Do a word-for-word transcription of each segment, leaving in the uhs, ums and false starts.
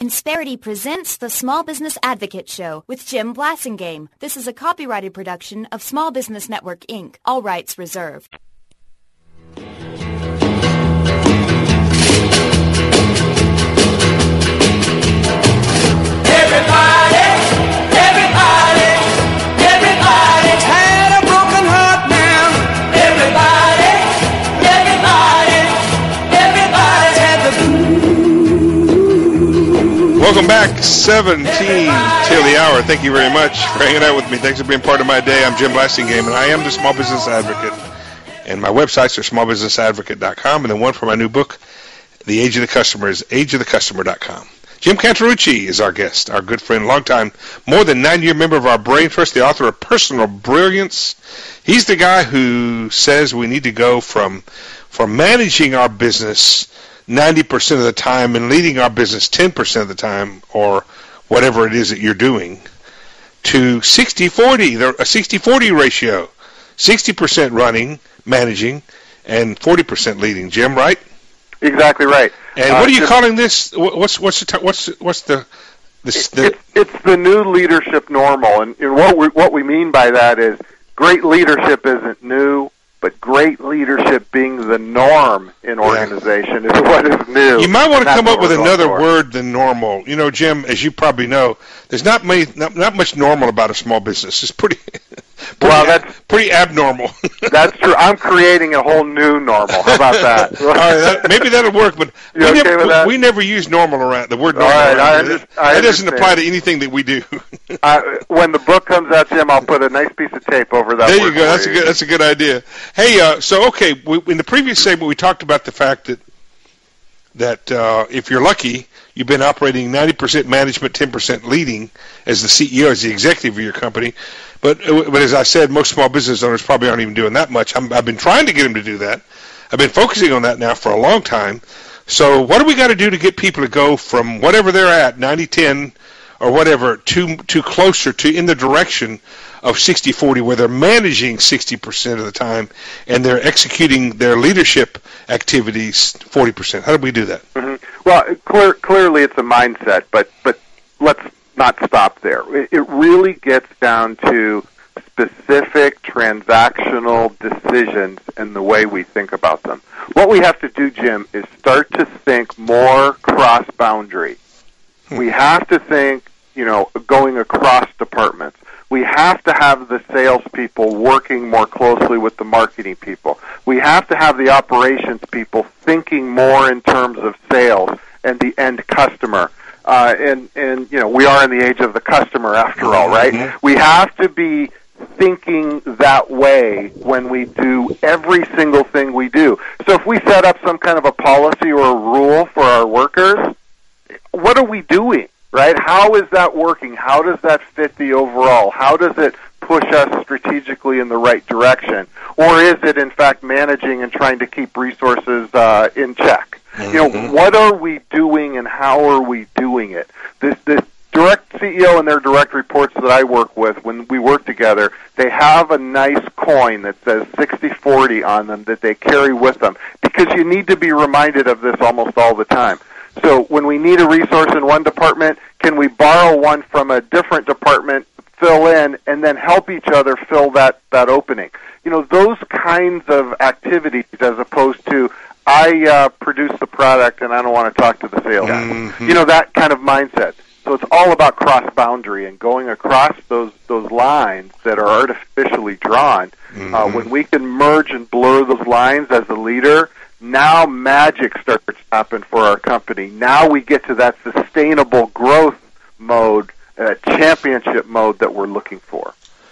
Insperity presents the Small Business Advocate Show with Jim Blasingame. This is a copyrighted production of Small Business Network, Incorporated. All rights reserved. Everybody, everybody, everybody's had a broken heart now. Everybody, everybody, everybody's had the blues. Welcome back, seventeen till the hour. Thank you very much for hanging out with me. Thanks for being part of my day. I'm Jim Blasingame, and I am the Small Business Advocate. And my websites are small business advocate dot com, and the one for my new book, The Age of the Customer, is age of the customer dot com. Jim Cantarucci is our guest, our good friend, longtime, more than nine-year member of our Brain Trust, the author of Personal Brilliance. He's the guy who says we need to go from from managing our business ninety percent of the time and leading our business ten percent of the time, or whatever it is that you're doing, to sixty forty, a sixty forty ratio, sixty percent running, managing, and forty percent leading. Jim, right? Exactly right. And uh, what are you calling this? What's what's the t- what's what's the this, the it's, it's the new leadership normal, and, and what we what we mean by that is great leadership isn't new, but great leadership being the norm in organization yeah. is what is new. You might want to come up with another word than normal. You know, Jim, as you probably know, there's not many, not, not much normal about a small business. It's pretty, pretty well, that's pretty abnormal. That's true. I'm creating a whole new normal. How about that? All right, that, maybe that'll work. But you we, okay never, with that? we never use normal around the word normal. All right, I under, under, that, I that doesn't understand. apply to anything that we do. uh, when the book comes out, Jim, I'll put a nice piece of tape over that. There word you go. That's you. a good. That's a good idea. Hey, uh, so okay, we, in the previous segment, we talked about the fact that that uh, if you're lucky, you've been operating ninety percent management, ten percent leading as the C E O, as the executive of your company. But but as I said, most small business owners probably aren't even doing that much. I'm, I've been trying to get them to do that. I've been focusing on that now for a long time. So what do we got to do to get people to go from whatever they're at, ninety ten or whatever, to to closer to in the direction of sixty forty, where they're managing sixty percent of the time and they're executing their leadership activities forty percent? How do we do that? Mm-hmm. Well, clear, clearly it's a mindset, but but let's not stop there. It, it really gets down to specific transactional decisions and the way we think about them. What we have to do, Jim, is start to think more cross-boundary. Hmm. We have to think, you know, going across departments. We have to have the salespeople working more closely with the marketing people. We have to have the operations people thinking more in terms of sales and the end customer. Uh, and, and, you know, we are in the age of the customer after all, right? Mm-hmm. We have to be thinking that way when we do every single thing we do. So if we set up some kind of a policy or a rule for our workers, what are we doing, right? How is that working? How does that fit the overall? How does it push us strategically in the right direction? Or is it, in fact, managing and trying to keep resources uh, in check? Mm-hmm. You know, what are we doing and how are we doing it? This, this direct C E O and their direct reports that I work with, when we work together, they have a nice coin that says sixty forty on them that they carry with them, because you need to be reminded of this almost all the time. So when we need a resource in one department, can we borrow one from a different department, fill in, and then help each other fill that, that opening? You know, those kinds of activities, as opposed to, I uh, produce the product and I don't want to talk to the sales guy. Mm-hmm. You know, that kind of mindset. So it's all about cross-boundary and going across those those lines that are artificially drawn. Mm-hmm. Uh, when we can merge and blur those lines as a leader, now magic starts to happen for our company. Now we get to that sustainable growth mode, uh, championship mode that we're looking for.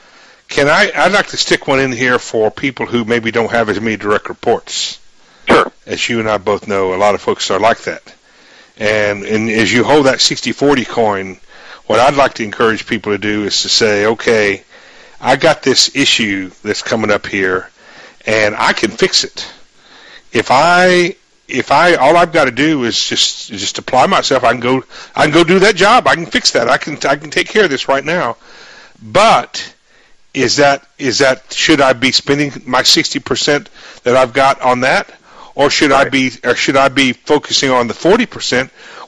Can I? I'd like to stick one in here for people who maybe don't have as many direct reports. Sure. As you and I both know, a lot of folks are like that. And, and as you hold that sixty forty coin, what I'd like to encourage people to do is to say, okay, I got this issue that's coming up here, and I can fix it. If I, if I, all I've got to do is just just apply myself. I can go, I can go do that job. I can fix that. I can, I can take care of this right now. But is that, is that, should I be spending my sixty percent that I've got on that? Or should right. I be, or should I be focusing on the forty percent,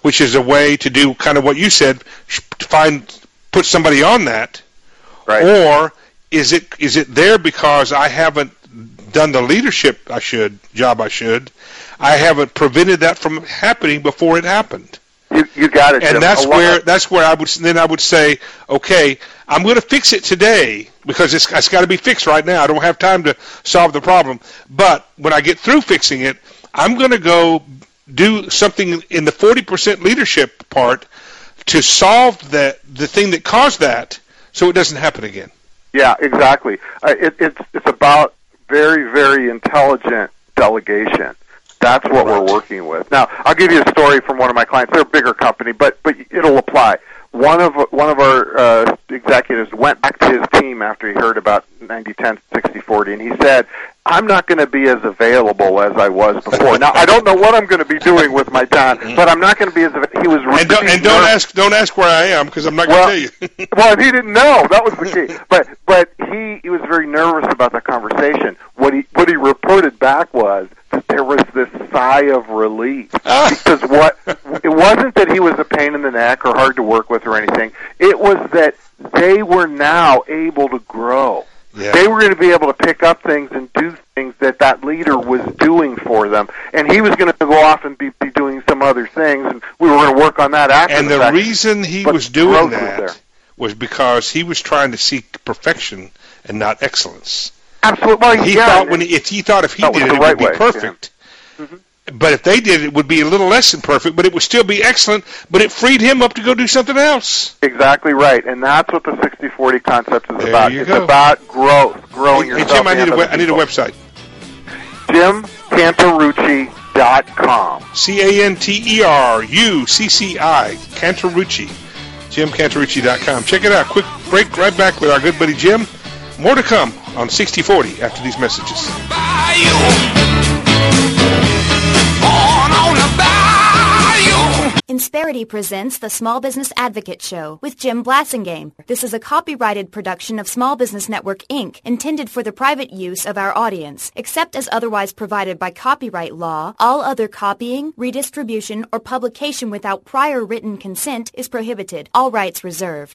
which is a way to do kind of what you said, to find put somebody on that, Right. or is it is it there because I haven't done the leadership I should job I should, I haven't prevented that from happening before it happened. You, you got it, Jim. And that's A lot- where that's where I would then I would say, okay, I'm going to fix it today because it's, it's got to be fixed right now. I don't have time to solve the problem. But when I get through fixing it, I'm going to go do something in the forty percent leadership part to solve that the thing that caused that, so it doesn't happen again. Yeah, exactly. Uh, it, it's it's about very, very intelligent delegation. That's what Right. we're working with. Now, I'll give you a story from one of my clients. They're a bigger company, but but it'll apply. One of one of our uh, executives went back to his team after he heard about ninety ten, sixty forty, and he said, I'm not going to be as available as I was before. Now, I don't know what I'm going to be doing with my time, but I'm not going to be as available. He was really And don't, and don't ask don't ask where I am because I'm not well, going to tell you. well, and he didn't know. That was the key. But but he, he was very nervous about that conversation. What he what he reported back was that there was this sigh of relief because what it wasn't that he was a pain in the neck or hard to work with or anything. It was that they were now able to grow. Yeah. They were going to be able to pick up things and do things that that leader was doing for them, and he was going to go off and be, be doing some other things, and we were going to work on that after And the the fact. reason he But was doing growth was there. that was because he was trying to seek perfection and not excellence. Absolutely. Well, He yeah, thought and- when he, if he thought if he That was did the it, it right would be way, yeah. perfect. But if they did it, it would be a little less than perfect, but it would still be excellent. But it freed him up to go do something else. Exactly right, and that's what the sixty forty concept is There about. you It's go. about growth, growing Hey, yourself. Jim, I need and a we- other I need a people. website. Jim Cantarucci dot com. C A N T E R U C C I, Cantarucci. Jim Cantarucci dot com. Check it out. Quick break, right back with our good buddy Jim. More to come on sixty forty after these messages. Insperity presents the Small Business Advocate Show with Jim Blasingame. This is a copyrighted production of Small Business Network, Incorporated, intended for the private use of our audience. Except as otherwise provided by copyright law, all other copying, redistribution, or publication without prior written consent is prohibited. All rights reserved.